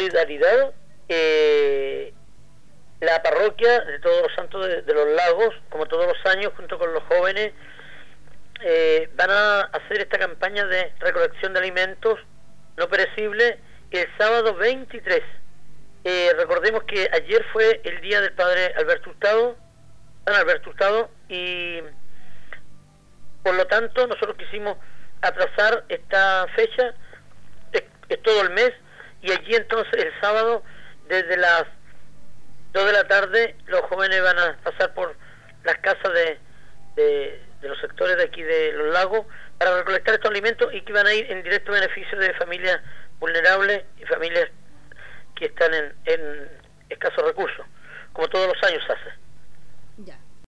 solidaridad, la parroquia de Todos los Santos de los Lagos, como todos los años, junto con los jóvenes, van a hacer esta campaña de recolección de alimentos no perecibles el sábado 23. Recordemos que ayer fue el día del padre San Alberto Hurtado, y por lo tanto nosotros quisimos atrasar esta fecha, es todo el mes, y allí entonces el sábado desde las 2 de la tarde los jóvenes van a pasar por las casas de los sectores de aquí de los lagos para recolectar estos alimentos, y que van a ir en directo beneficio de familias vulnerables y familias que están en escasos recursos, como todos los años hace. Ya.